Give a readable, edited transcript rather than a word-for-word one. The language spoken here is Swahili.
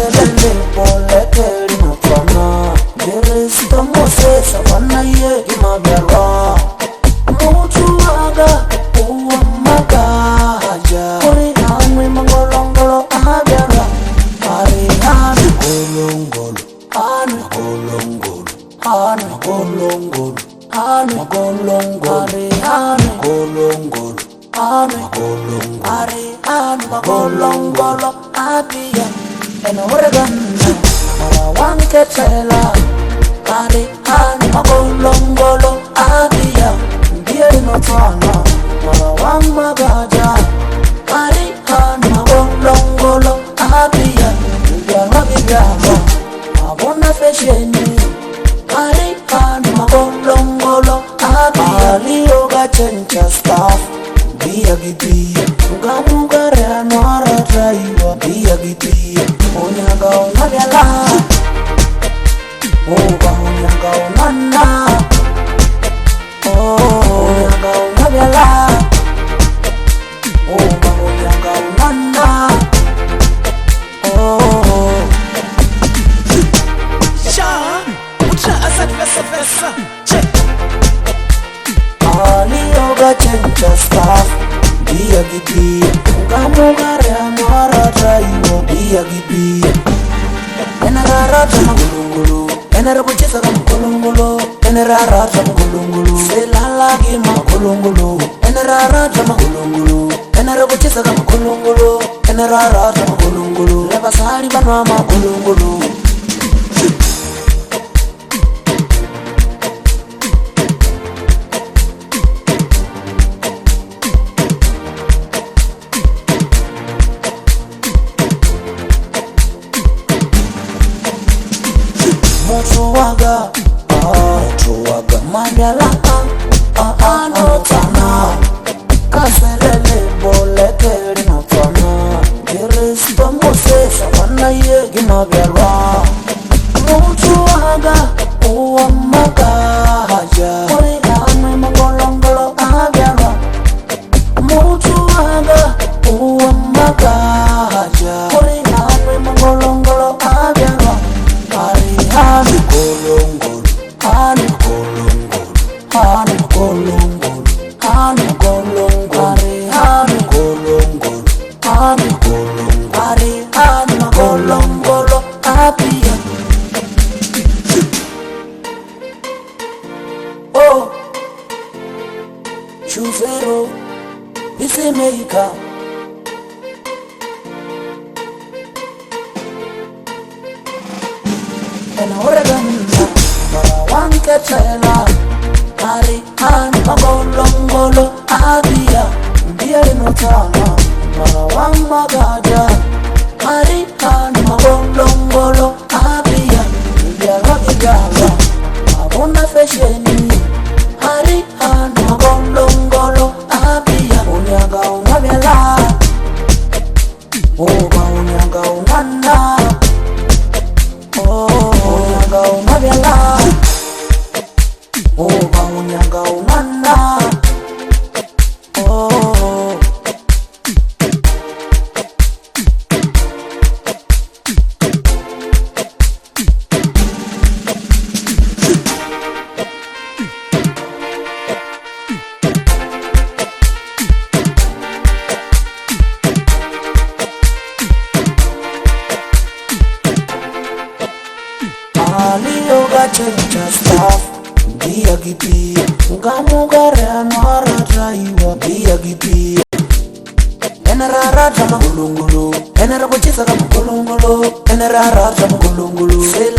kaselele poleke linotwana Jerisita Moses afana ye imabyarwa Mutu waga uwa magaja Kuri namwe mangolongolo ahabyarwa Ari hana golongolo Hana golongolo Hana golongolo Hana golongolo Ari hana golongolo Hana golongolo Ari hana golongolo Abiya eno oregana Mara wanke tela Ari hana golongolo Abiya Ndiye inotwana Mara wang magaja Ari hana golongolo Abiya Ndiye wabibyama Abona fesheni Ari hana golongolo Abiya Aliyo gachencha staff Biya gibiya Mugamugare anwara traiwa Biya gibiya Onyaga unabyala Oba onyaga unana Onyaga unabyala Oba onyaga unana Sean, ucha asat vesa check. Aliyo gachencha staff Biya gibiya Mugamugare anwara traiwa Biya gibiya Enararata magulungulu Enarabuchisa magulungulu Enararata magulungulu Selalagi magulungulu Enararata magulungulu Enarabuchisa magulungulu Enararata magulungulu Lebasari banwa magulungulu Mutu waga Mabyala anotana Kaselele boleke linotwana Jerisita Moses afana ye gimabyarwa Mutu waga uwa magaja Kuri namwe mangolongolo ahabyarwa Mutu waga uwa magaja Kuri namwe mangolongolo ahabyarwa Ari hana golongolo Hana golongolo Hana golongolo Hana golongolo Ari hana golongolo Hana golongolo Ari hana golongolo Abiya Oh Chuzero Isemeika Eno oregana Mara wanke tela Ari hana golongolo Abiya Ndiye inotwana Mara wang magaja Ari hana golongolo Abiya Ndiye wabibyama Abona fesheni Ari hana golongolo Abiya Onyaga unabyala Oba onyaga unana Onyaga unabyala Oba onyaga unana Aliyo gachencha staff Biya gibiya Mugamugare anwara traiwa Biya gibiya Enararata magulungulu Enarabuchisa magulungulu Enararata magulungulu